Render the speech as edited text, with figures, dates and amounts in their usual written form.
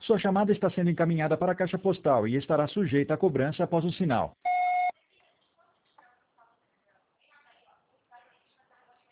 Sua chamada está sendo encaminhada para a caixa postal e estará sujeita a cobrança após o sinal.